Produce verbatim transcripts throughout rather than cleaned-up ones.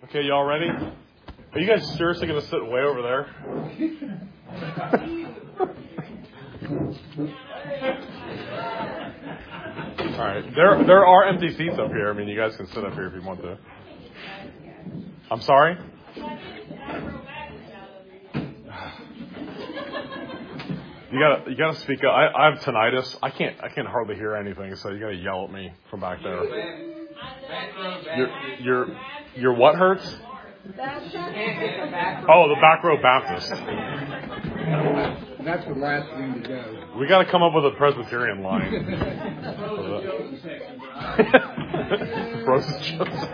Okay, y'all ready? Are you guys seriously going to sit way over there? All right. There there are empty seats up here. I mean, you guys can sit up here if you want to. I'm sorry? You gotta you gotta speak up. I, I have tinnitus. I can't I can't hardly hear anything, so you gotta yell at me from back there. Your your your what hurts? Oh, the back row Baptist. That's the last thing to go. We got to come up with a Presbyterian line. Roast Johnson.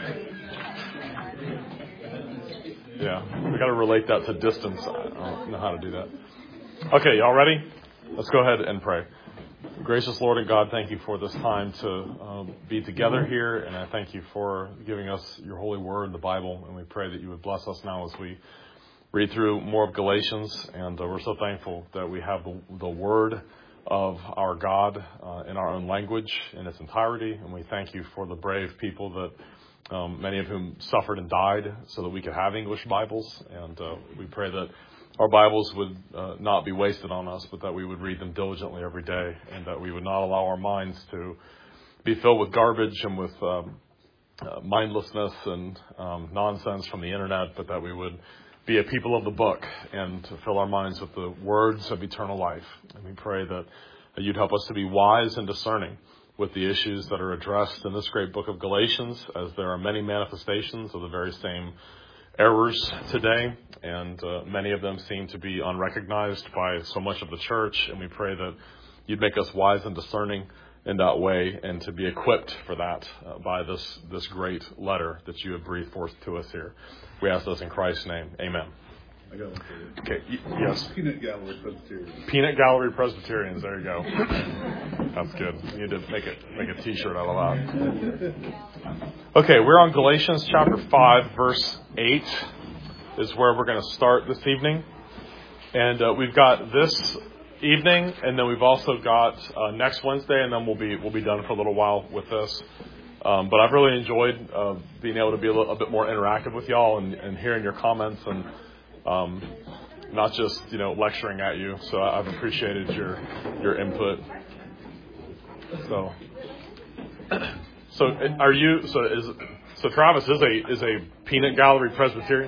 Yeah, we got to relate that to distance. I don't know how to do that. Okay, y'all ready? Let's go ahead and pray. Gracious Lord and God, thank you for this time to uh, be together here, and I thank you for giving us your holy word, the Bible, and we pray that you would bless us now as we read through more of Galatians, and uh, we're so thankful that we have the, the word of our God uh, in our own language in its entirety, and we thank you for the brave people that um, many of whom suffered and died so that we could have English Bibles, and uh, we pray that our Bibles would uh, not be wasted on us, but that we would read them diligently every day, and that we would not allow our minds to be filled with garbage and with um, uh, mindlessness and um, nonsense from the internet, but that we would be a people of the book and to fill our minds with the words of eternal life. And we pray that you'd help us to be wise and discerning with the issues that are addressed in this great book of Galatians, as there are many manifestations of the very same errors today, and uh, many of them seem to be unrecognized by so much of the church, and we pray that you'd make us wise and discerning in that way, and to be equipped for that uh, by this this great letter that you have breathed forth to us here. We ask this in Christ's name. Amen. I got one for you. Okay, y- yes. Peanut Gallery Presbyterians. Peanut Gallery Presbyterians. There you go. That's good. You need to make it make a T-shirt out of that. Okay, we're on Galatians chapter five, verse eight, is where we're going to start this evening, and uh, we've got this evening, and then we've also got uh, next Wednesday, and then we'll be we'll be done for a little while with this. Um, but I've really enjoyed uh, being able to be a, little, a bit more interactive with y'all and, and hearing your comments and um, not just you know lecturing at you. So I've appreciated your your input. So, so are you? So is so Travis is a is a Peanut Gallery Presbyterian.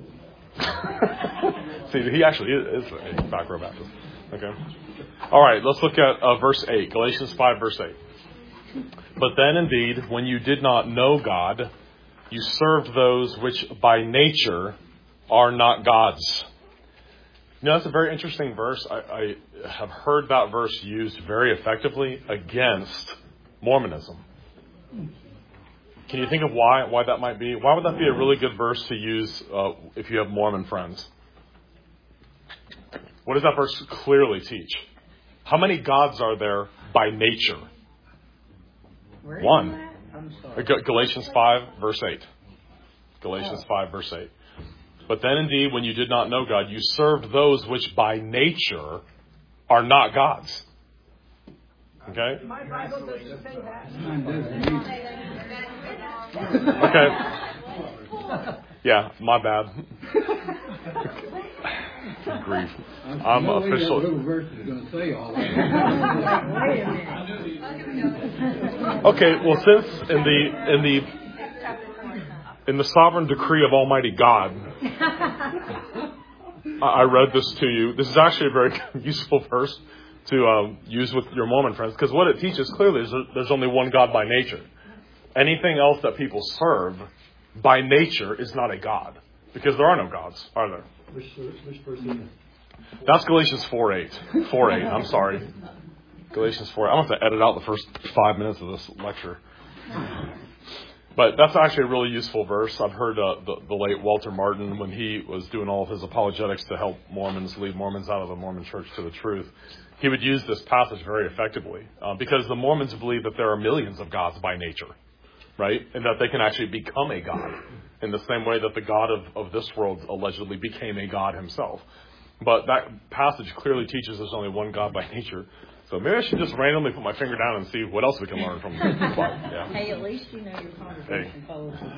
See, he actually is, is a back row Baptist. Okay. All right. Let's look at uh, verse eight, Galatians five, verse eight. But then, indeed, when you did not know God, you served those which by nature are not God's. You know, that's a very interesting verse. I, I have heard that verse used very effectively against Mormonism. Can you think of why why that might be? Why would that be a really good verse to use uh, if you have Mormon friends? What does that verse clearly teach? How many gods are there by nature? Where One. I'm sorry. Galatians five, verse eight. Galatians five, verse eight. But then indeed, when you did not know God, you served those which by nature are not gods. Okay? My Bible doesn't say that. Okay. Yeah, my bad. Good grief. I'm no official. That little verse is going to say all that. Wait a minute. Okay, well, since in the in the in the sovereign decree of Almighty God, I read this to you. This is actually a very useful verse to um, use with your Mormon friends, because what it teaches clearly is that there's only one God by nature. Anything else that people serve by nature is not a God, because there are no gods, are there? Which, which verse is it? That's Galatians four eight. four eight, I'm sorry. Galatians four eight. I'm going to have to edit out the first five minutes of this lecture. But that's actually a really useful verse. I've heard uh, the, the late Walter Martin, when he was doing all of his apologetics to help Mormons, lead Mormons out of the Mormon church to the truth, he would use this passage very effectively, uh, because the Mormons believe that there are millions of gods by nature, right? And that they can actually become a god in the same way that the God of, of this world allegedly became a god himself. But that passage clearly teaches there's only one God by nature. So maybe I should just randomly put my finger down and see what else we can learn from the Bible. Yeah. Hey, at least you know your conversation Hey. follows.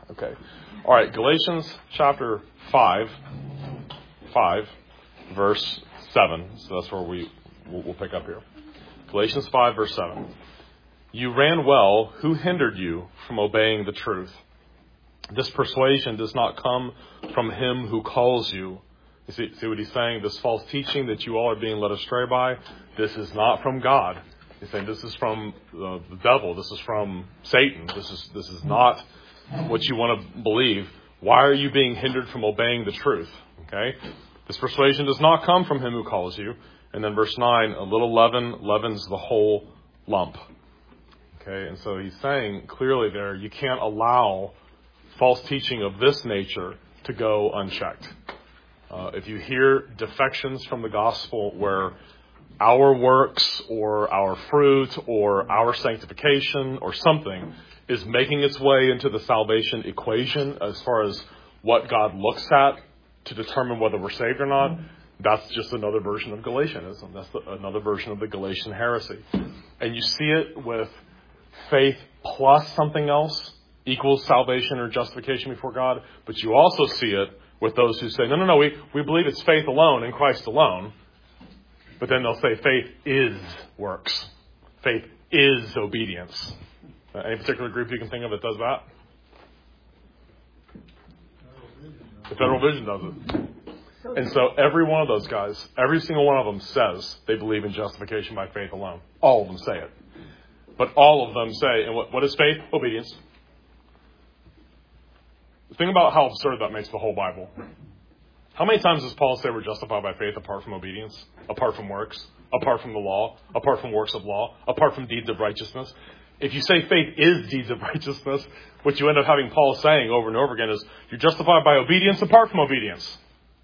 Okay. All right. Galatians chapter five, five, verse seven. So that's where we we'll, we'll pick up here. Galatians five, verse seven. You ran well. Who hindered you from obeying the truth? This persuasion does not come from him who calls you. You see, see what he's saying? This false teaching that you all are being led astray by, this is not from God. He's saying this is from uh, the devil. This is from Satan. This is this is not what you want to believe. Why are you being hindered from obeying the truth? Okay? This persuasion does not come from him who calls you. And then verse nine, a little leaven leavens the whole lump. Okay? And so he's saying clearly there, you can't allow false teaching of this nature to go unchecked. Uh, if you hear defections from the gospel where our works or our fruit or our sanctification or something is making its way into the salvation equation as far as what God looks at to determine whether we're saved or not, that's just another version of Galatianism. That's the, another version of the Galatian heresy. And you see it with faith plus something else equals salvation or justification before God. But you also see it with those who say, no, no, no, we, we believe it's faith alone in Christ alone. But then they'll say faith is works. Faith is obedience. Uh, any particular group you can think of that does that? The Federal Vision does it. And so every one of those guys, every single one of them says they believe in justification by faith alone. All of them say it. But all of them say, and what, what is faith? Obedience. Think about how absurd that makes the whole Bible. How many times does Paul say we're justified by faith apart from obedience, apart from works, apart from the law, apart from works of law, apart from deeds of righteousness? If you say faith is deeds of righteousness, what you end up having Paul saying over and over again is you're justified by obedience apart from obedience.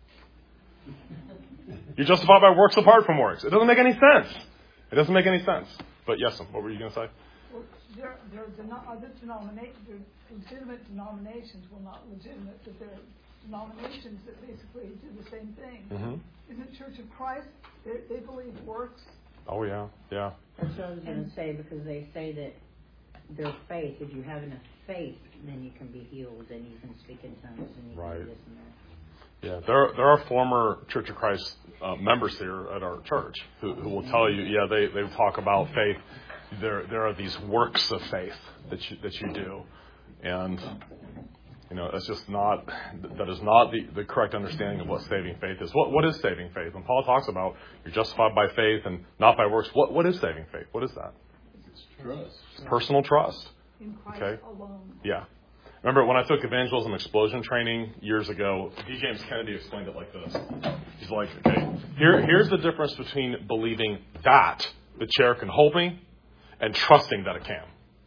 You're justified by works apart from works. It doesn't make any sense. It doesn't make any sense. But yes, what were you going to say? Well, there, there are deno- other denominations, legitimate denominations, well, not legitimate, but there are denominations that basically do the same thing. Mm-hmm. Isn't Church of Christ, they, they believe works? Oh, yeah, yeah. That's what I was going to say, because they say that their faith, if you have enough faith, then you can be healed, and you can speak in tongues, and you Right. can do this and that. Yeah, there there are former Church of Christ uh, members here at our church who, who will tell you, yeah, they, they talk about faith. There there are these works of faith that you that you do, and you know that's just not that is not the, the correct understanding of what saving faith is. What what is saving faith? When Paul talks about you're justified by faith and not by works, what what is saving faith? What is that? It's trust. It's personal trust. In Christ Okay. alone. Yeah. Remember when I took evangelism explosion training years ago, D. James Kennedy explained it like this. He's like, okay, here, here's the difference between believing that the chair can hold me and trusting that it can.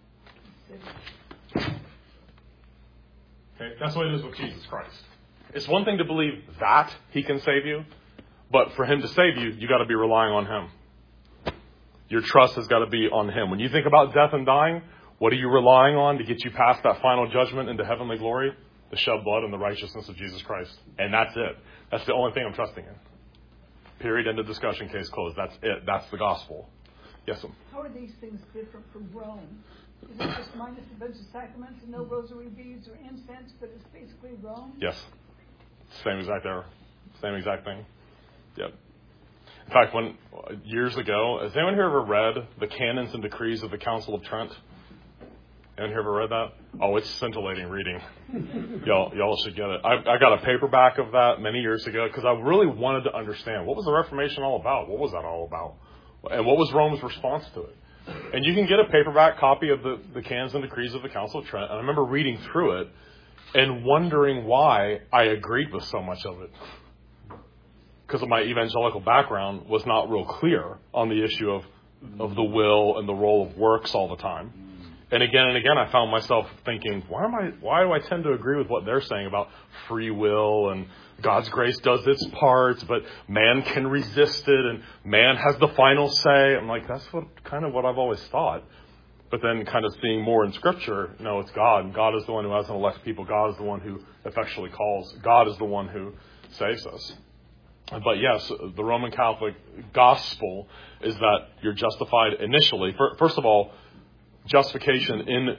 Okay, that's what it is with Jesus Christ. It's one thing to believe that he can save you, but for him to save you, you got to be relying on him. Your trust has got to be on him. When you think about death and dying, what are you relying on to get you past that final judgment into heavenly glory? The shed blood and the righteousness of Jesus Christ. And that's it. That's the only thing I'm trusting in. Period. End of discussion. Case closed. That's it. That's the gospel. Yes, ma'am. How are these things different from Rome? Is it just minus a bunch of sacraments and no rosary beads or incense, but it's basically Rome? Yes. Same exact error. Same exact thing. Yep. In fact, when years ago, has anyone here ever read the Canons and Decrees of the Council of Trent? Anyone here ever read that? Oh, it's scintillating reading. y'all, y'all should get it. I, I got a paperback of that many years ago because I really wanted to understand what was the Reformation all about. What was that all about? And what was Rome's response to it? And you can get a paperback copy of the, the Canons and Decrees of the Council of Trent. And I remember reading through it and wondering why I agreed with so much of it. Because of my evangelical background was not real clear on the issue of, of the will and the role of works all the time. And again and again, I found myself thinking, why am I? Why do I tend to agree with what they're saying about free will and God's grace does its part, but man can resist it and man has the final say? I'm like, that's what kind of what I've always thought. But then kind of seeing more in Scripture, no, it's God. God is the one who has an elect people. God is the one who effectually calls. God is the one who saves us. But yes, the Roman Catholic gospel is that you're justified initially. First of all, justification in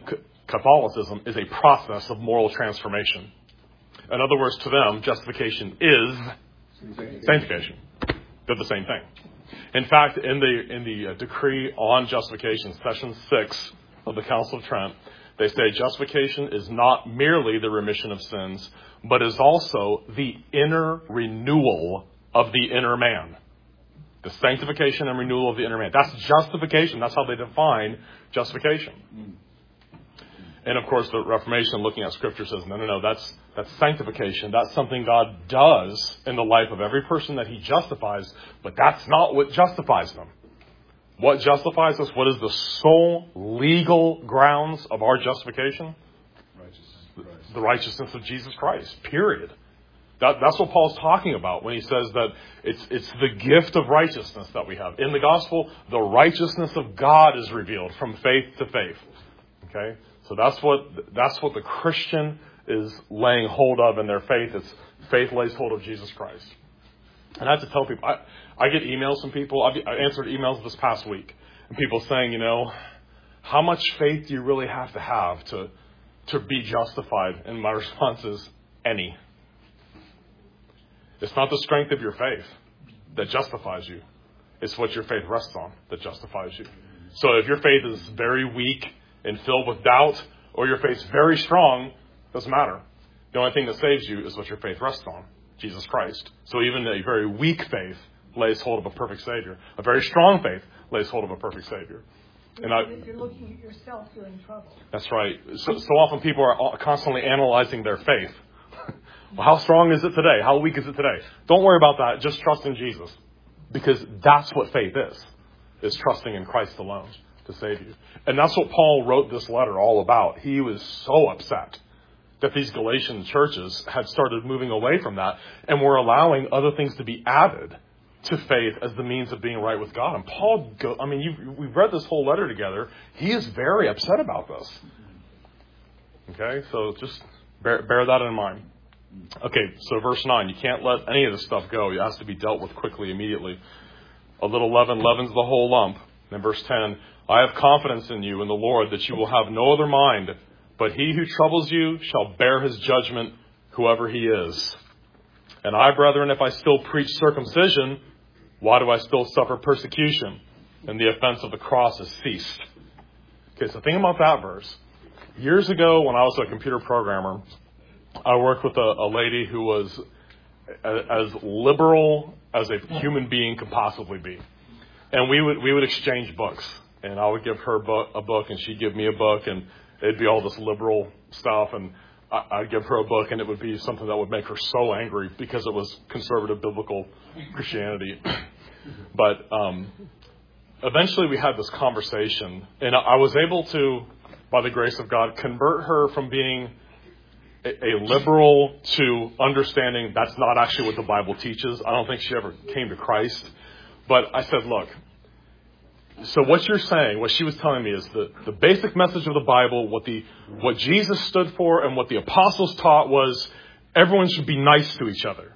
Catholicism is a process of moral transformation. In other words, to them, justification is sanctification. They're the same thing. In fact, in the in the uh, decree on justification, section six of the Council of Trent, they say justification is not merely the remission of sins, but is also the inner renewal of the inner man. The sanctification and renewal of the inner man. That's justification. That's how they define justification. And of course, the Reformation, looking at Scripture, says, no, no, no, that's that's sanctification. That's something God does in the life of every person that He justifies, but that's not what justifies them. What justifies us? What is the sole legal grounds of our justification? Righteousness. The righteousness of Jesus Christ, period. That, that's what Paul's talking about when he says that it's it's the gift of righteousness that we have. In the gospel, the righteousness of God is revealed from faith to faith. Okay? So that's what that's what the Christian is laying hold of in their faith. It's faith lays hold of Jesus Christ. And I have to tell people, I, I get emails from people. I've, I answered emails this past week, and people saying, you know, how much faith do you really have to have to to be justified? And my response is, any. It's not the strength of your faith that justifies you. It's what your faith rests on that justifies you. So if your faith is very weak and filled with doubt, or your faith's very strong, doesn't matter. The only thing that saves you is what your faith rests on, Jesus Christ. So even a very weak faith lays hold of a perfect Savior. A very strong faith lays hold of a perfect Savior. And I, if you're looking at yourself, you're in trouble. That's right. So, so often people are constantly analyzing their faith. Well, how strong is it today? How weak is it today? Don't worry about that. Just trust in Jesus. Because that's what faith is. Is trusting in Christ alone to save you. And that's what Paul wrote this letter all about. He was so upset that these Galatian churches had started moving away from that and were allowing other things to be added to faith as the means of being right with God. And Paul, go, I mean, you've, we've read this whole letter together. He is very upset about this. Okay, so just bear, bear that in mind. Okay, so verse nine, you can't let any of this stuff go. It has to be dealt with quickly, immediately. A little leaven leavens the whole lump. And verse ten, I have confidence in you, in the Lord, that you will have no other mind, but he who troubles you shall bear his judgment, whoever he is. And I, brethren, if I still preach circumcision, why do I still suffer persecution? And the offense of the cross has ceased. Okay, so think about that verse. Years ago, when I was a computer programmer, I worked with a, a lady who was as liberal as a human being could possibly be. And we would we would exchange books. And I would give her book, a book, and she'd give me a book, and it'd be all this liberal stuff. And I'd give her a book, and it would be something that would make her so angry because it was conservative biblical Christianity. But um, eventually we had this conversation, and I was able to, by the grace of God, convert her from being a, a liberal to understanding that's not actually what the Bible teaches. I don't think she ever came to Christ. But I said, look, so what you're saying, what she was telling me is the, the basic message of the Bible, what the what Jesus stood for and what the apostles taught was everyone should be nice to each other.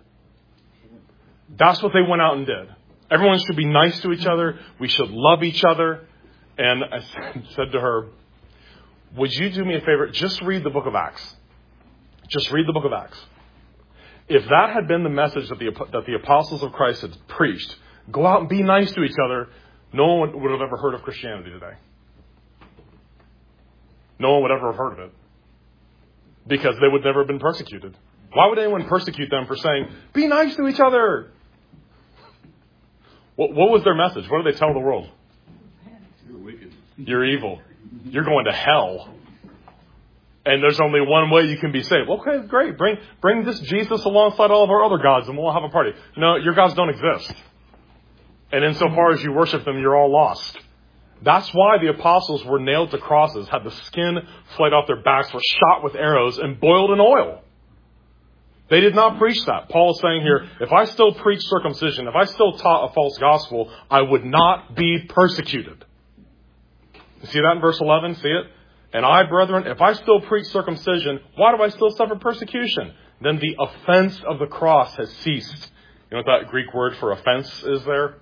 That's what they went out and did. Everyone should be nice to each other. We should love each other. And I said to her, would you do me a favor? Just read the book of Acts. Just read the book of Acts. If that had been the message that the, that the apostles of Christ had preached, go out and be nice to each other, no one would have ever heard of Christianity today. No one would ever have heard of it. Because they would never have been persecuted. Why would anyone persecute them for saying, be nice to each other? What, what was their message? What did they tell the world? You're wicked. You're evil. You're going to hell. And there's only one way you can be saved. Okay, great. Bring, bring this Jesus alongside all of our other gods and we'll have a party. No, your gods don't exist. And insofar as you worship them, you're all lost. That's why the apostles were nailed to crosses, had the skin flayed off their backs, were shot with arrows, and boiled in oil. They did not preach that. Paul is saying here, if I still preach circumcision, if I still taught a false gospel, I would not be persecuted. You see that in verse eleven? See it? And I, brethren, if I still preach circumcision, why do I still suffer persecution? Then the offense of the cross has ceased. You know what that Greek word for offense is there?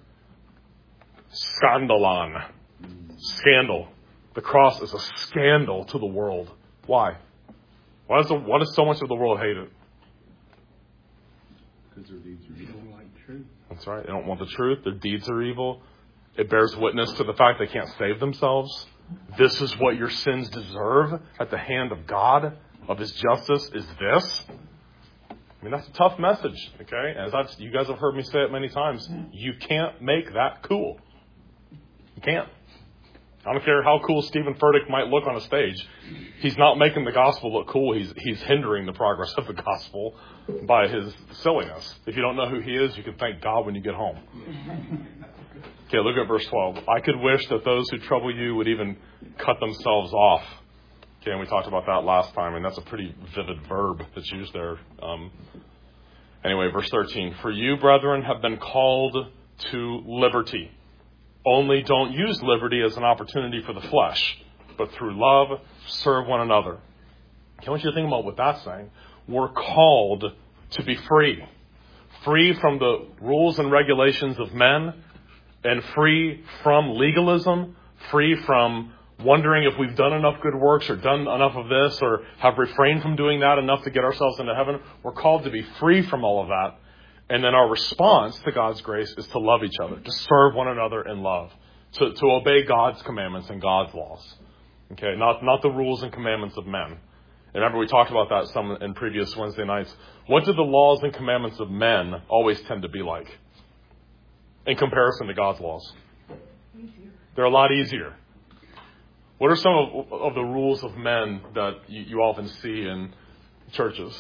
Scandalon. Scandal. The cross is a scandal to the world. Why? Why does, the, why does so much of the world hate it? Because their deeds are You evil. don't like truth. That's right. They don't want the truth. Their deeds are evil. It bears witness to the fact they can't save themselves. This is what your sins deserve at the hand of God, of His justice, is this. I mean, that's a tough message, okay? As I've, you guys have heard me say it many times, you can't make that cool. You can't. I don't care how cool Stephen Furtick might look on a stage. He's not making the gospel look cool. He's he's hindering the progress of the gospel by his silliness. If you don't know who he is, you can thank God when you get home. Okay, look at verse twelve. I could wish that those who trouble you would even cut themselves off. Okay, and we talked about that last time, and that's a pretty vivid verb that's used there. Um, anyway, verse thirteen. For you, brethren, have been called to liberty. Only don't use liberty as an opportunity for the flesh, but through love, serve one another. Okay, I want you to think about what that's saying. We're called to be free. Free from the rules and regulations of men, and free from legalism, free from wondering if we've done enough good works or done enough of this or have refrained from doing that enough to get ourselves into heaven. We're called to be free from all of that. And then our response to God's grace is to love each other, to serve one another in love, to, to obey God's commandments and God's laws. Okay, not, not the rules and commandments of men. And remember, we talked about that some in previous Wednesday nights. What do the laws and commandments of men always tend to be like in comparison to God's laws? Easier. They're a lot easier. What are some of, of the rules of men that you, you often see in churches?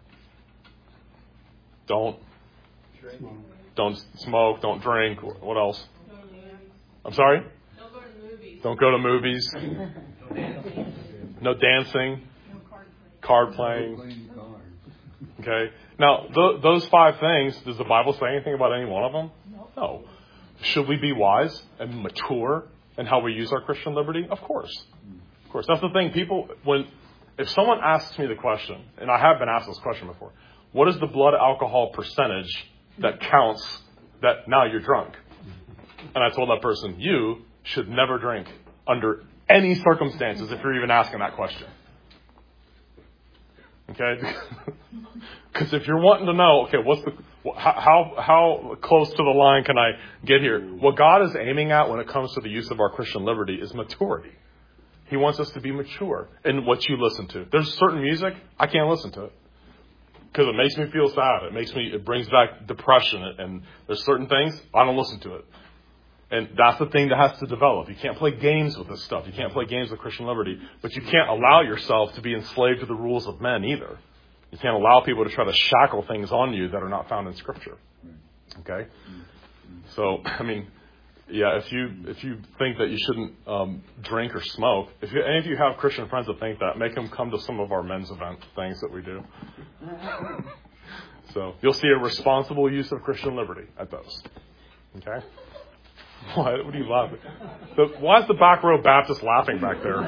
Don't don't smoke, don't drink. What else? I'm sorry? Don't go to the movies. Don't go to movies. No dancing. Card playing. Playing cards. Okay. Now, th- those five things, does the Bible say anything about any one of them? No. Should we be wise and mature in how we use our Christian liberty? Of course. Of course. That's the thing. People, when, if someone asks me the question, and I have been asked this question before, what is the blood alcohol percentage that counts that now you're drunk? And I told that person, you should never drink under any circumstances if you're even asking that question. Okay? Because if you're wanting to know, okay, what's the how how close to the line can I get here? What God is aiming at when it comes to the use of our Christian liberty is maturity. He wants us to be mature in what you listen to. There's certain music, I can't listen to it. Because it makes me feel sad. It makes me, it brings back depression. And there's certain things, I don't listen to it. And that's the thing that has to develop. You can't play games with this stuff. You can't play games with Christian liberty. But you can't allow yourself to be enslaved to the rules of men either. You can't allow people to try to shackle things on you that are not found in Scripture. Okay? So, I mean, yeah, if you if you think that you shouldn't um, drink or smoke, if you, any of you have Christian friends that think that, make them come to some of our men's event things that we do. So you'll see a responsible use of Christian liberty at those. Okay? What? What are you laughing? The, why is the back row Baptist laughing back there?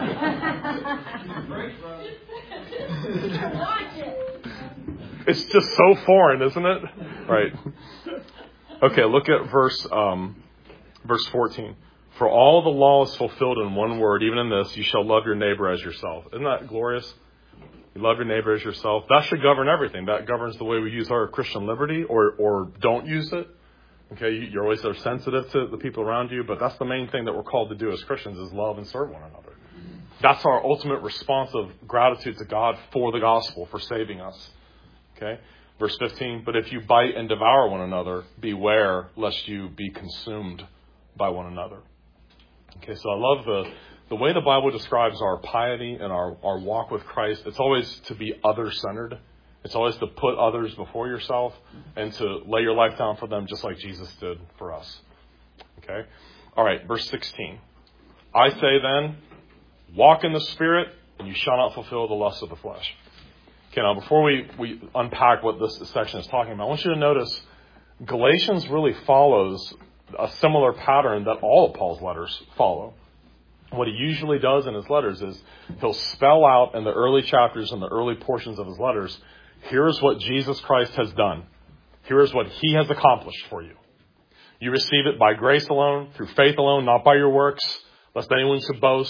It's just so foreign, isn't it? Right. Okay, look at verse um, verse fourteen. For all the law is fulfilled in one word, even in this, you shall love your neighbor as yourself. Isn't that glorious? You love your neighbor as yourself. That should govern everything. That governs the way we use our Christian liberty or, or don't use it. Okay, you always are sensitive to the people around you, but that's the main thing that we're called to do as Christians is love and serve one another. That's our ultimate response of gratitude to God for the gospel, for saving us. Okay, verse fifteen, but if you bite and devour one another, beware lest you be consumed by one another. Okay, so I love the the way the Bible describes our piety and our, our walk with Christ. It's always to be other-centered. It's always to put others before yourself and to lay your life down for them just like Jesus did for us. Okay? All right, verse sixteen. I say then, walk in the Spirit, and you shall not fulfill the lusts of the flesh. Okay, now before we, we unpack what this section is talking about, I want you to notice Galatians really follows a similar pattern that all of Paul's letters follow. What he usually does in his letters is he'll spell out in the early chapters and the early portions of his letters, here's what Jesus Christ has done. Here is what he has accomplished for you. You receive it by grace alone, through faith alone, not by your works, lest anyone should boast.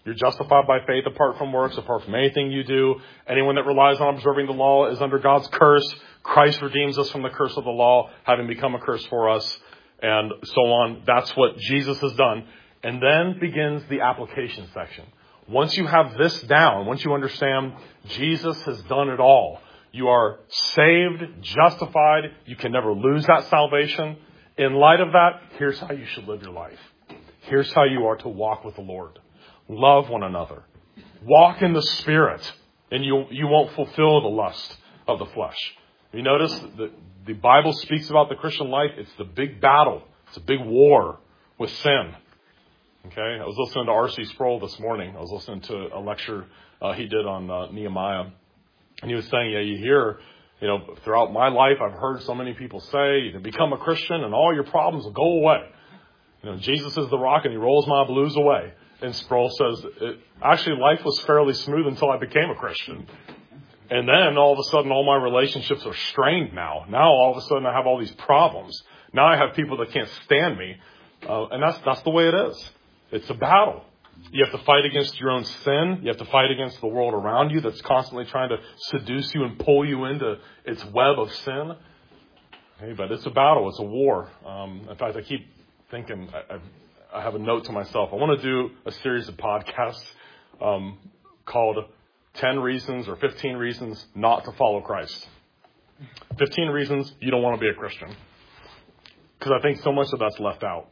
You're justified by faith apart from works, apart from anything you do. Anyone that relies on observing the law is under God's curse. Christ redeems us from the curse of the law, having become a curse for us, and so on. That's what Jesus has done. And then begins the application section. Once you have this down, once you understand Jesus has done it all, you are saved, justified. You can never lose that salvation. In light of that, here's how you should live your life. Here's how you are to walk with the Lord. Love one another. Walk in the Spirit, and you you won't fulfill the lust of the flesh. You notice that the Bible speaks about the Christian life. It's the big battle. It's a big war with sin. Okay, I was listening to R C Sproul this morning. I was listening to a lecture uh, he did on uh, Nehemiah. And he was saying, yeah, you hear, you know, throughout my life, I've heard so many people say, you can become a Christian and all your problems will go away. You know, Jesus is the rock and he rolls my blues away. And Sproul says, it, actually, life was fairly smooth until I became a Christian. And then all of a sudden, all my relationships are strained now. Now, all of a sudden, I have all these problems. Now I have people that can't stand me. Uh, and that's that's the way it is. It's a battle. You have to fight against your own sin. You have to fight against the world around you that's constantly trying to seduce you and pull you into its web of sin. Hey, but it's a battle. It's a war. Um, in fact, I keep thinking, I, I have a note to myself. I want to do a series of podcasts um, called ten Reasons or fifteen Reasons Not to Follow Christ. fifteen Reasons You Don't Want to Be a Christian. Because I think so much of that's left out.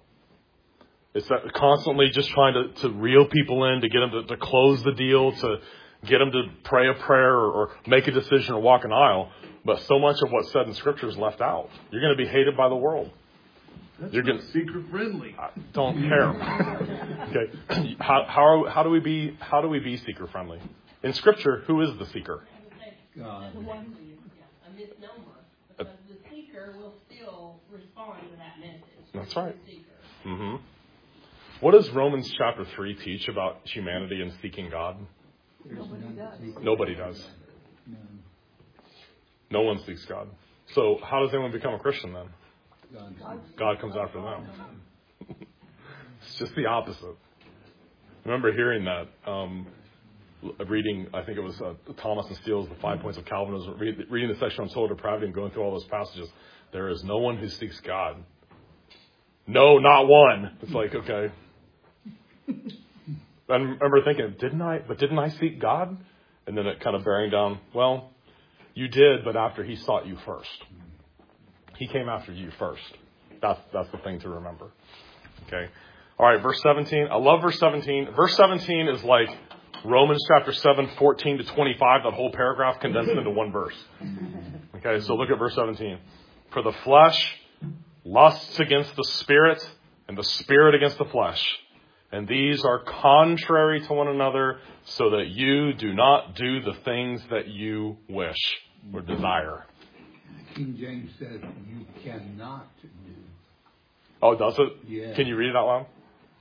It's that constantly just trying to, to reel people in, to get them to, to close the deal, to get them to pray a prayer or, or make a decision or walk an aisle. But so much of what's said in Scripture is left out. You're going to be hated by the world. That's You're going secret friendly. I don't care. Okay. How, how, are, how do we be, how do we be seeker friendly? In Scripture, who is the seeker? God. A misnomer, because the seeker will still respond to that message. That's right. The seeker. Mm-hmm. What does Romans chapter three teach about humanity and seeking God? Nobody does. Nobody does. No. No one seeks God. So how does anyone become a Christian then? God. God comes after them. It's just the opposite. I remember hearing that, um, reading, I think it was uh, Thomas and Steele's The Five Points of Calvinism, read, reading the section on soul depravity and going through all those passages. There is no one who seeks God. No, not one. It's like, okay. I remember thinking, didn't I, but didn't I seek God? And then it kind of bearing down, well, you did, but after he sought you first. He came after you first. That's, that's the thing to remember. Okay. All right, verse seventeen. I love verse seventeen. Verse seventeen is like Romans chapter seven, fourteen to twenty-five, that whole paragraph condensed into one verse. Okay, so look at verse seventeen. For the flesh lusts against the Spirit, and the Spirit against the flesh. And these are contrary to one another, so that you do not do the things that you wish or desire. King James says you cannot do. Oh, does it? Yeah. Can you read it out loud?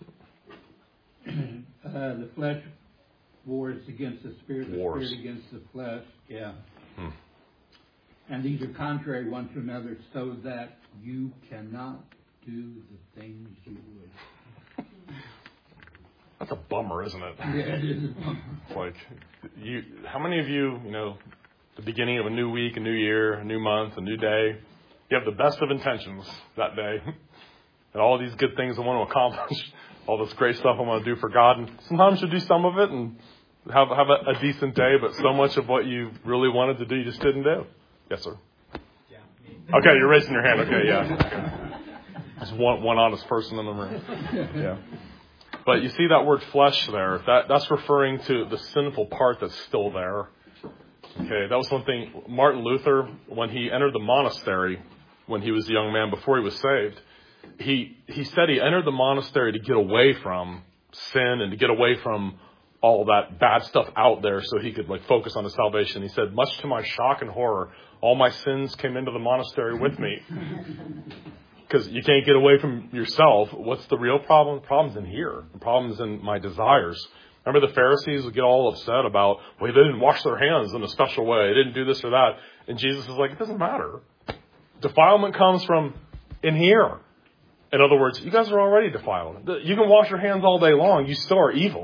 Uh, the flesh wars against the spirit, the Wars. spirit against the flesh. Yeah. Hmm. And these are contrary one to another, so that you cannot do the things you wish. That's a bummer, isn't it? Yeah, it is a bummer. It's like, you, how many of you, you know, the beginning of a new week, a new year, a new month, a new day, you have the best of intentions that day, and all these good things I want to accomplish, all this great stuff I want to do for God, and sometimes you do some of it and have have a, a decent day, but so much of what you really wanted to do, you just didn't do. Yes, sir. Yeah. Okay, you're raising your hand. Okay, yeah. Okay. There's one one honest person in the room. Yeah. But you see that word flesh there. That that's referring to the sinful part that's still there. Okay, that was one thing. Martin Luther, when he entered the monastery when he was a young man before he was saved, he he said he entered the monastery to get away from sin and to get away from all that bad stuff out there so he could like focus on his salvation. He said, much to my shock and horror, all my sins came into the monastery with me. Because you can't get away from yourself. What's the real problem? The problem's in here. The problem's in my desires. Remember the Pharisees would get all upset about, well, they didn't wash their hands in a special way. They didn't do this or that. And Jesus is like, it doesn't matter. Defilement comes from in here. In other words, you guys are already defiled. You can wash your hands all day long. You still are evil.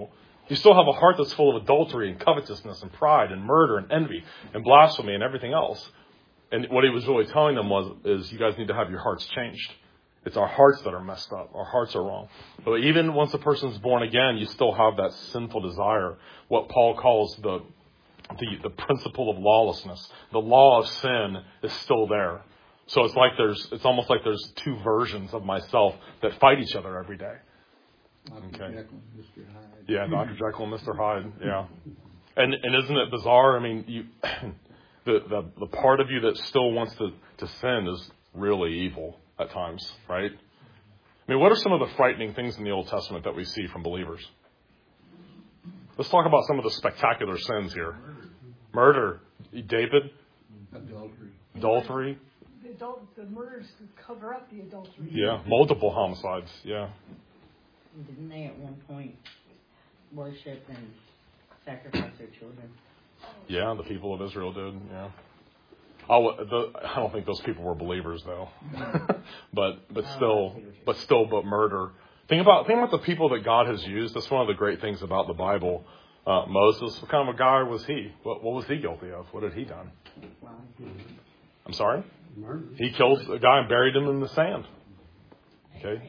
You still have a heart that's full of adultery and covetousness and pride and murder and envy and blasphemy and everything else. And what he was really telling them was, is you guys need to have your hearts changed. It's our hearts that are messed up. Our hearts are wrong. But even once a person's born again, you still have that sinful desire, what Paul calls the, the, the principle of lawlessness. The law of sin is still there. So it's like there's, it's almost like there's two versions of myself that fight each other every day. Doctor Okay. Jekyll and Mister Hyde. Yeah, Doctor Jekyll and Mister Hyde. Yeah. And and isn't it bizarre? I mean, you, the, the the part of you that still wants to, to sin is really evil at times, right? I mean, what are some of the frightening things in the Old Testament that we see from believers? Let's talk about some of the spectacular sins here. Murder. David. Adultery. Adultery. The adult, the murders to cover up the adultery. Yeah. Multiple homicides. Yeah. Didn't they at one point worship and sacrifice their children? Yeah, the people of Israel did. Yeah. Oh, the, I don't think those people were believers, though. but but still, but still, but murder. Think about think about the people that God has used. That's one of the great things about the Bible. Uh, Moses, what kind of a guy was he? What, what was he guilty of? What had he done? I'm sorry? He killed a guy and buried him in the sand. Okay.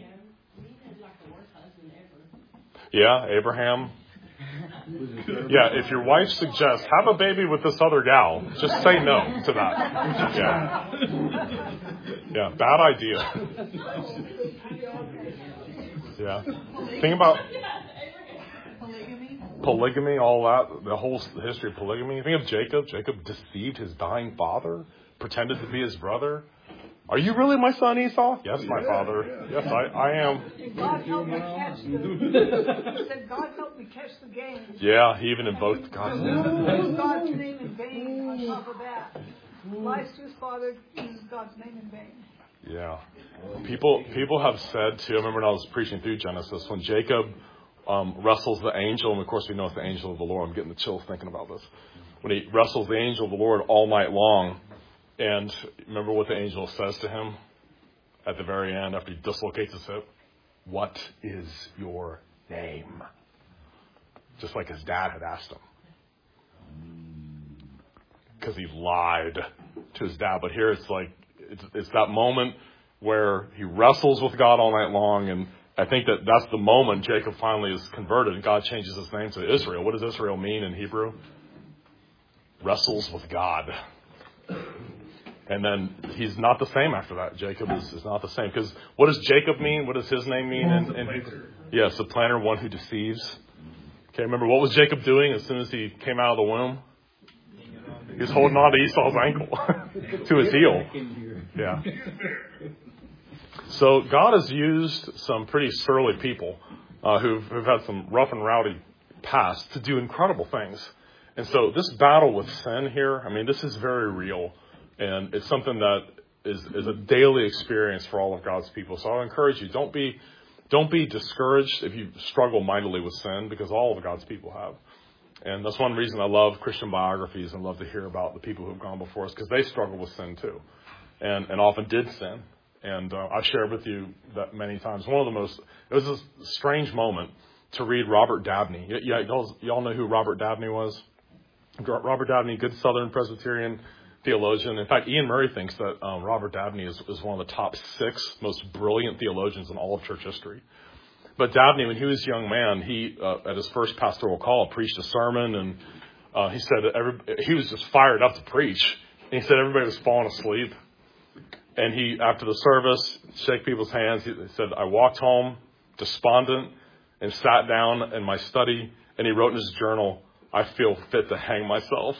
Yeah, Abraham. Yeah, if your wife suggests, have a baby with this other gal, just say no to that. Yeah. Yeah, bad idea. Yeah. Think about polygamy, all that, the whole history of polygamy. Think of Jacob. Jacob deceived his dying father, pretended to be his brother. Are you really my son Esau? Yes, my father. Yes, I, I am. And God help me catch the. He said, God help me catch the game. Yeah, he even invoked God's name. Use God's name in vain on top of that. Lies to his father, uses God's name in vain. Yeah. People people have said, too, I remember when I was preaching through Genesis, when Jacob um, wrestles the angel, and of course we know it's the angel of the Lord. I'm getting the chills thinking about this. When he wrestles the angel of the Lord all night long, and remember what the angel says to him at the very end after he dislocates his hip? What is your name? Just like his dad had asked him. Because he lied to his dad. But here it's like, it's, it's that moment where he wrestles with God all night long. And I think that that's the moment Jacob finally is converted and God changes his name to Israel. What does Israel mean in Hebrew? Wrestles with God. And then he's not the same after that. Jacob is, is not the same. Because what does Jacob mean? What does his name mean? In, in, yeah, supplanter, one who deceives. Okay, remember what was Jacob doing as soon as he came out of the womb? He was holding on to Esau's ankle, to his heel. Yeah. So God has used some pretty surly people uh, who've, who've had some rough and rowdy past to do incredible things. And so this battle with sin here, I mean, this is very real. And it's something that is, is a daily experience for all of God's people. So I encourage you, don't be don't be discouraged if you struggle mightily with sin, because all of God's people have. And that's one reason I love Christian biographies and love to hear about the people who have gone before us, because they struggle with sin too, and, and often did sin. And uh, I've shared with you that many times. One of the most, it was a strange moment to read Robert Dabney. Yeah, y'all, y'all know who Robert Dabney was? Robert Dabney, good Southern Presbyterian theologian. In fact, Ian Murray thinks that um, Robert Dabney is, is one of the top six most brilliant theologians in all of church history. But Dabney, when he was a young man, he uh, at his first pastoral call preached a sermon, and uh, he said that every, he was just fired up to preach. And he said everybody was falling asleep. And he, after the service, shake people's hands. He said, "I walked home despondent and sat down in my study," and he wrote in his journal, "I feel fit to hang myself."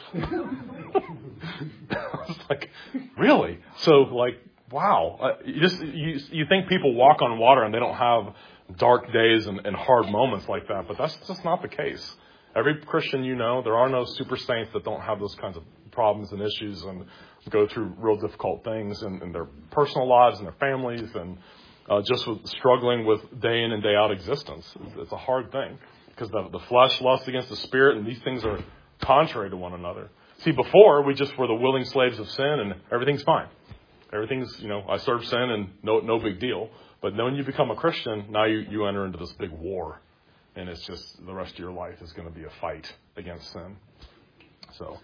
I was like, really? So, like, wow. Uh, you just you you think people walk on water and they don't have dark days and, and hard moments like that, but that's just not the case. Every Christian you know, there are no super saints that don't have those kinds of problems and issues and go through real difficult things in, in their personal lives and their families, and uh, just with struggling with day in and day out existence. It's, it's a hard thing, because the, the flesh lusts against the spirit, and these things are contrary to one another. See, before, we just were the willing slaves of sin, and everything's fine. Everything's, you know, I serve sin, and no no big deal. But then when you become a Christian, now you, you enter into this big war. and it's just the rest of your life is going to be a fight against sin. So,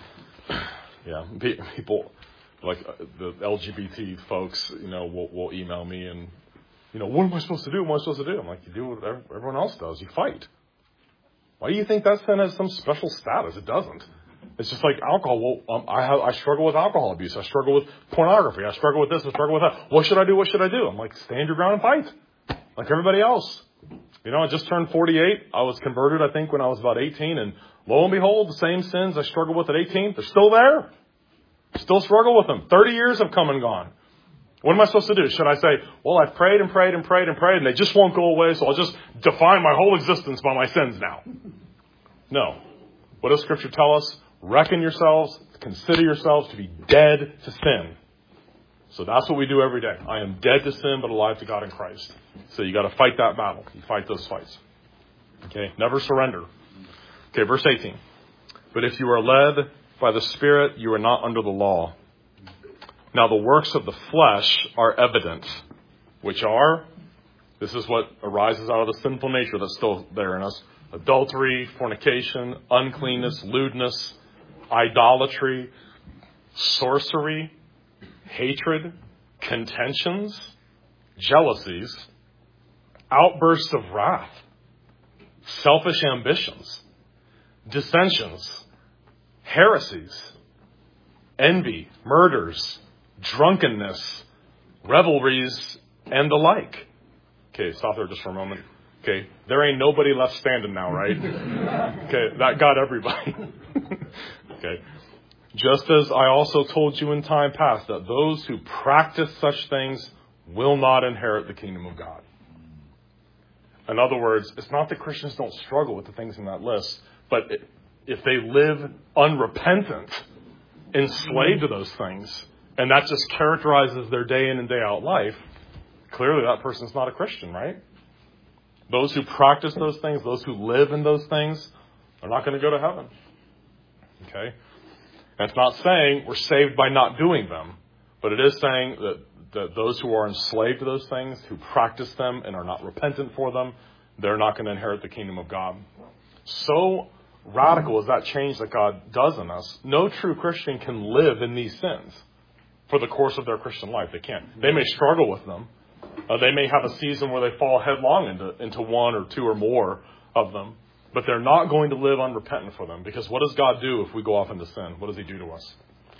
yeah, people like the L G B T folks, you know, will, will email me and, you know, what am I supposed to do? What am I supposed to do? I'm like, you do what everyone else does. You fight. Why do you think that sin has some special status? It doesn't. It's just like alcohol. Well, um, I have, I struggle with alcohol abuse. I struggle with pornography. I struggle with this. I struggle with that. What should I do? What should I do? I'm like, stand your ground and fight, like everybody else. You know, I just turned forty-eight. I was converted, I think, when I was about eighteen, and lo and behold, the same sins I struggled with at eighteen, they're still there. Still struggle with them. Thirty years have come and gone. What am I supposed to do? Should I say, well, I've prayed and prayed and prayed and prayed, and they just won't go away, so I'll just define my whole existence by my sins now? No. What does Scripture tell us? Reckon yourselves, consider yourselves to be dead to sin. So that's what we do every day. I am dead to sin, but alive to God in Christ. So you got to fight that battle. You fight those fights. Okay? Never surrender. Okay, verse eighteen. But if you are led by the Spirit, you are not under the law. Now the works of the flesh are evident, which are, this is what arises out of the sinful nature that's still there in us: adultery, fornication, uncleanness, lewdness, idolatry, sorcery, hatred, contentions, jealousies, outbursts of wrath, selfish ambitions, dissensions, heresies, envy, murders, drunkenness, revelries, and the like. Okay, stop there just for a moment. Okay, there ain't nobody left standing now, right? Okay, that got everybody. Okay. Just as I also told you in time past, that those who practice such things will not inherit the kingdom of God. In other words, it's not that Christians don't struggle with the things in that list, but if they live unrepentant, enslaved to those things, and that just characterizes their day in and day out life, clearly that person's not a Christian, right? Those who practice those things, those who live in those things, are not going to go to heaven. Okay? And it's not saying we're saved by not doing them, but it is saying that, that those who are enslaved to those things, who practice them and are not repentant for them, they're not going to inherit the kingdom of God. So radical is that change that God does in us. No true Christian can live in these sins for the course of their Christian life. They can't. They may struggle with them. Uh, they may have a season where they fall headlong into, into one or two or more of them. But they're not going to live unrepentant for them. Because what does God do if we go off into sin? What does he do to us?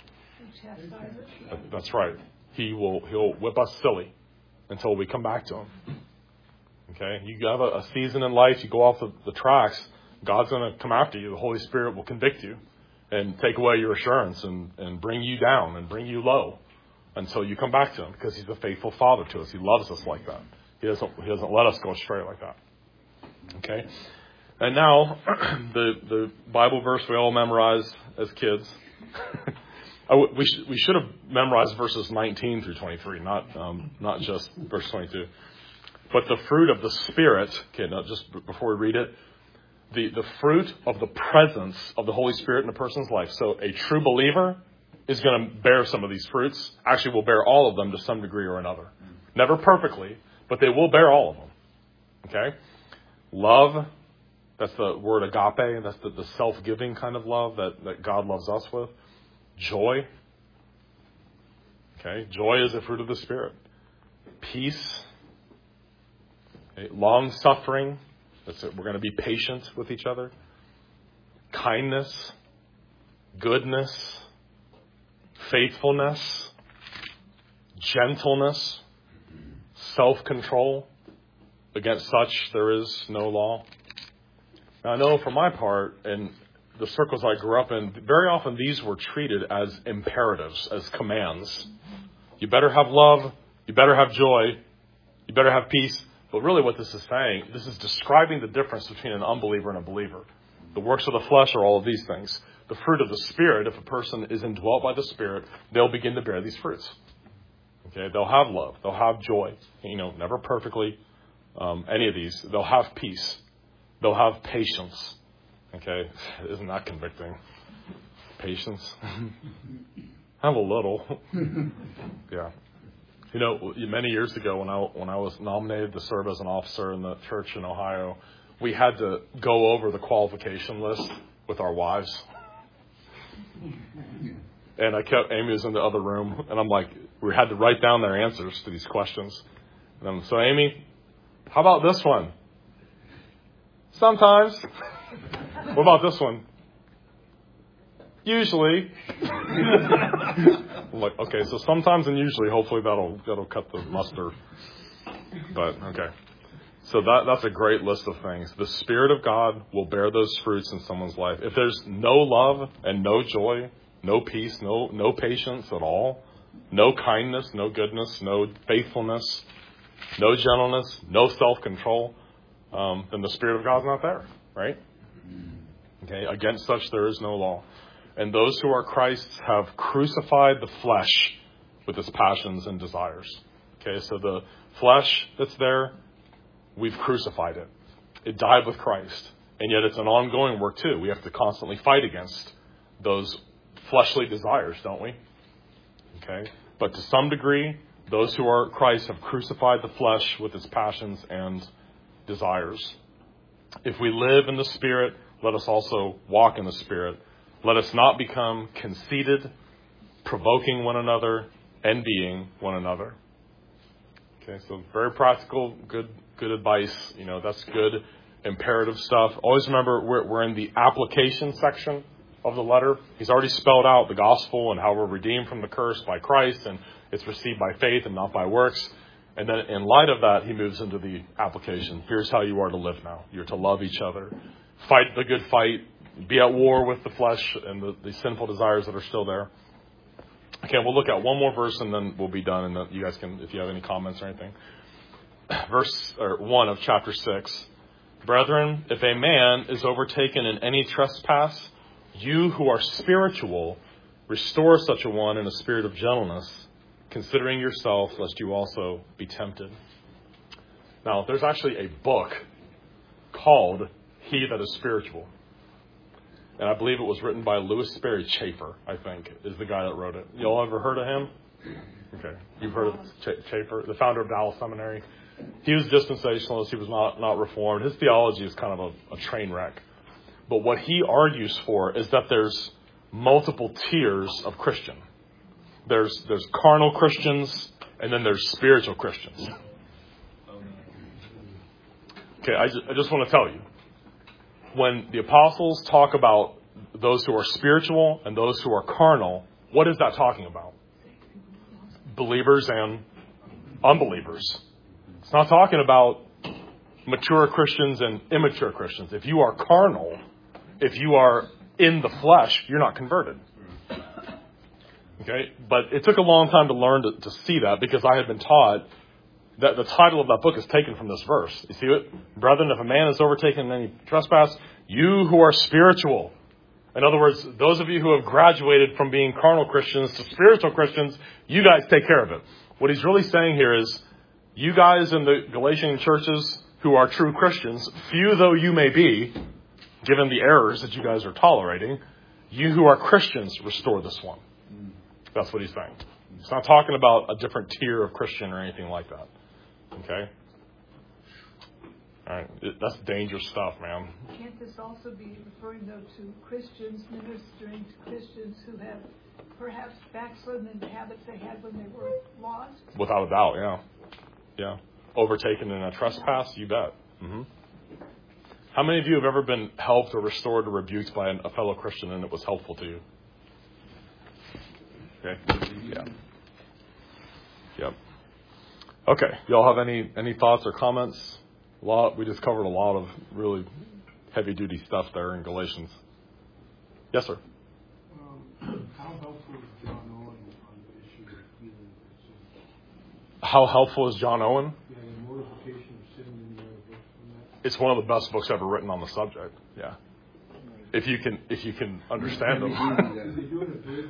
That, that's right. He will, he'll whip us silly until we come back to him. Okay? You have a, a season in life, you go off the, the tracks, God's going to come after you. The Holy Spirit will convict you and take away your assurance and, and bring you down and bring you low until you come back to him, because he's a faithful father to us. He loves us like that. He doesn't, he doesn't let us go astray like that. Okay? And now, the the Bible verse we all memorized as kids. we, sh- we should have memorized verses nineteen through twenty-three, not um, not just verse twenty-two. But the fruit of the Spirit, okay, now just b- before we read it, the, the fruit of the presence of the Holy Spirit in a person's life. So a true believer is going to bear some of these fruits. Actually, will bear all of them to some degree or another. Never perfectly, but they will bear all of them. Okay? Love. That's the word agape. That's the, the self-giving kind of love that, that God loves us with. Joy. Okay. Joy is a fruit of the Spirit. Peace. Okay. Long-suffering. That's it. We're going to be patient with each other. Kindness. Goodness. Faithfulness. Gentleness. Self-control. Against such there is no law. Now, I know for my part, in the circles I grew up in, very often these were treated as imperatives, as commands. You better have love. You better have joy. You better have peace. But really what this is saying, this is describing the difference between an unbeliever and a believer. The works of the flesh are all of these things. The fruit of the Spirit, if a person is indwelt by the Spirit, they'll begin to bear these fruits. Okay, they'll have love. They'll have joy. You know, never perfectly um, any of these. They'll have peace. They'll have patience. Okay, isn't that convicting? Patience. Have a little. Yeah. You know, many years ago when I when I was nominated to serve as an officer in the church in Ohio, we had to go over the qualification list with our wives. And I kept, Amy was in the other room, and I'm like, we had to write down their answers to these questions. And I'm, so Amy, how about this one? Sometimes. What about this one? Usually. I'm like, okay, so sometimes and usually, hopefully that'll that'll cut the muster. But okay. So that that's a great list of things. The Spirit of God will bear those fruits in someone's life. If there's no love and no joy, no peace, no no patience at all, no kindness, no goodness, no faithfulness, no gentleness, no self-control, um, then the Spirit of God's not there, right? Okay, against such there is no law. And those who are Christ's have crucified the flesh with its passions and desires. Okay, so the flesh that's there, we've crucified it. It died with Christ. And yet it's an ongoing work too. We have to constantly fight against those fleshly desires, don't we? Okay, but to some degree, those who are Christ have crucified the flesh with its passions and desires. If we live in the Spirit, let us also walk in the Spirit. Let us not become conceited, provoking one another, envying one another. Okay, so very practical, good good advice. You know, that's good imperative stuff. Always remember we're, we're in the application section of the letter. He's already spelled out the gospel and how we're redeemed from the curse by Christ, and it's received by faith and not by works. And then in light of that, he moves into the application. Here's how you are to live now. You're to love each other. Fight the good fight. Be at war with the flesh and the, the sinful desires that are still there. Okay, we'll look at one more verse and then we'll be done. And then you guys can, if you have any comments or anything. Verse or one of chapter six. Brethren, if a man is overtaken in any trespass, you who are spiritual, restore such a one in a spirit of gentleness, considering yourself, lest you also be tempted. Now, there's actually a book called He That Is Spiritual. And I believe it was written by Louis Sperry Chafer, I think, is the guy that wrote it. Y'all ever heard of him? Okay. You've heard of Ch- Chafer, the founder of Dallas Seminary. He was dispensationalist. He was not, not reformed. His theology is kind of a, a train wreck. But what he argues for is that there's multiple tiers of Christian. There's there's carnal Christians, and then there's spiritual Christians. Okay, I just, I just want to tell you. When the apostles talk about those who are spiritual and those who are carnal, what is that talking about? Believers and unbelievers. It's not talking about mature Christians and immature Christians. If you are carnal, if you are in the flesh, you're not converted. Okay? But it took a long time to learn to, to see that because I had been taught that the title of that book is taken from this verse. You see it? Brethren, if a man is overtaken in any trespass, you who are spiritual. In other words, those of you who have graduated from being carnal Christians to spiritual Christians, you guys take care of it. What he's really saying here is, you guys in the Galatian churches who are true Christians, few though you may be, given the errors that you guys are tolerating, you who are Christians, restore this one. That's what he's saying. It's not talking about a different tier of Christian or anything like that. Okay? All right. It, that's dangerous stuff, man. Can't this also be referring, though, to Christians ministering to Christians who have perhaps backslidden into habits they had when they were lost? Without a doubt, yeah. Yeah. Overtaken in a trespass, you bet. Mm-hmm. How many of you have ever been helped or restored or rebuked by a fellow Christian and it was helpful to you? Okay. Yeah. Yep. Okay. Y'all have any, any thoughts or comments? A lot. We just covered a lot of really heavy duty stuff there in Galatians. Yes, sir. Um, how helpful is John Owen on the issue of healing? How helpful is John Owen? Yeah, the mortification of sin in the book on that. It's one of the best books ever written on the subject. Yeah. If you can, if you can understand them. Is he doing a bridge?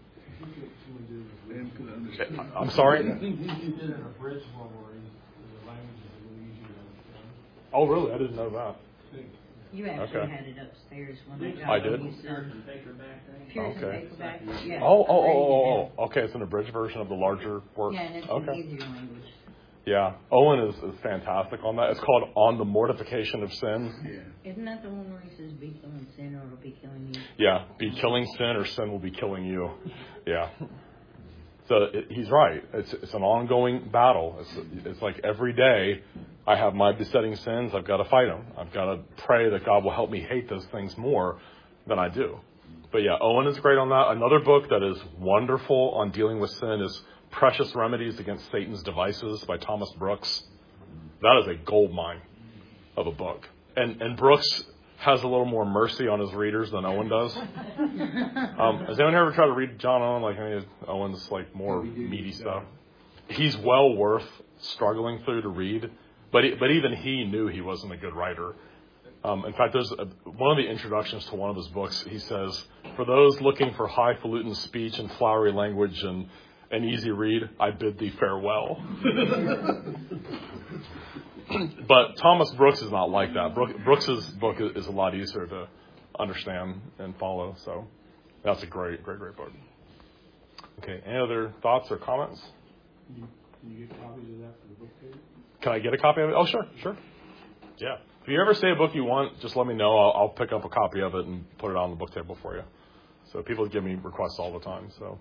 I'm sorry? I think he did an abridged one where the language is a little easier to understand. Oh, really? I didn't know that. You actually Okay. had it upstairs when I got I it. did? You said Puritan Okay. paperback. Yeah. Oh, oh, I read it oh, now. oh, oh. Okay, it's an abridged version of the larger work. Yeah, and it's Okay. an easier language. Yeah, Owen is, is fantastic on that. It's called On the Mortification of Sin. Yeah. Isn't that the one where he says, be killing sin or it'll be killing you? Yeah, be killing sin or sin will be killing you. Yeah. So it, he's right. It's it's an ongoing battle. It's it's like every day I have my besetting sins. I've got to fight them. I've got to pray that God will help me hate those things more than I do. But yeah, Owen is great on that. Another book that is wonderful on dealing with sin is Precious Remedies Against Satan's Devices by Thomas Brooks. That is a gold mine of a book. And and Brooks has a little more mercy on his readers than Owen does. Um, has anyone ever tried to read John Owen? Like, I mean, Owen's like more meaty stuff. He's well worth struggling through to read, but he, but even he knew he wasn't a good writer. Um, in fact, there's a, one of the introductions to one of his books. He says, "For those looking for highfalutin speech and flowery language and an easy read, I bid thee farewell." But Thomas Brooks is not like that. Brooks's book is a lot easier to understand and follow. So that's a great, great, great book. Okay, any other thoughts or comments? Can you, can you get copies of that for the book table? Can I get a copy of it? Oh, sure, sure. Yeah. If you ever say a book you want, just let me know. I'll, I'll pick up a copy of it and put it on the book table for you. So people give me requests all the time. So,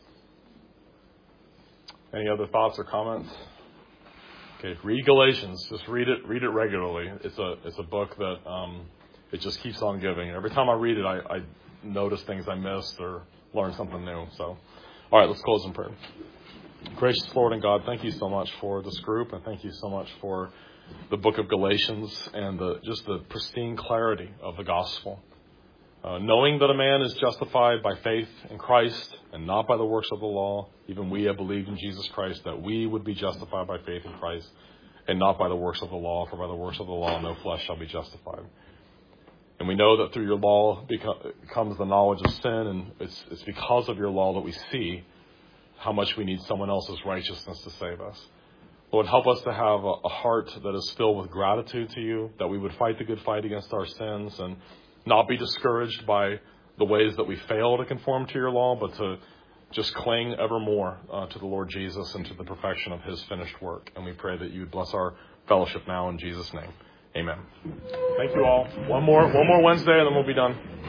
any other thoughts or comments? Okay, read Galatians. Just read it. Read it regularly. It's a it's a book that um, it just keeps on giving. Every time I read it, I, I notice things I missed or learn something new. So, all right, let's close in prayer. Gracious Lord and God, thank you so much for this group, and thank you so much for the book of Galatians and the just the pristine clarity of the gospel. Uh, knowing that a man is justified by faith in Christ and not by the works of the law, even we have believed in Jesus Christ, that we would be justified by faith in Christ and not by the works of the law, for by the works of the law no flesh shall be justified. And we know that through your law beco- comes the knowledge of sin, and it's, it's because of your law that we see how much we need someone else's righteousness to save us. Lord, help us to have a, a heart that is filled with gratitude to you, that we would fight the good fight against our sins and not be discouraged by the ways that we fail to conform to your law, but to just cling evermore uh, to the Lord Jesus and to the perfection of his finished work. And we pray that you would bless our fellowship now in Jesus' name. Amen. Thank you all. One more, one more Wednesday and then we'll be done.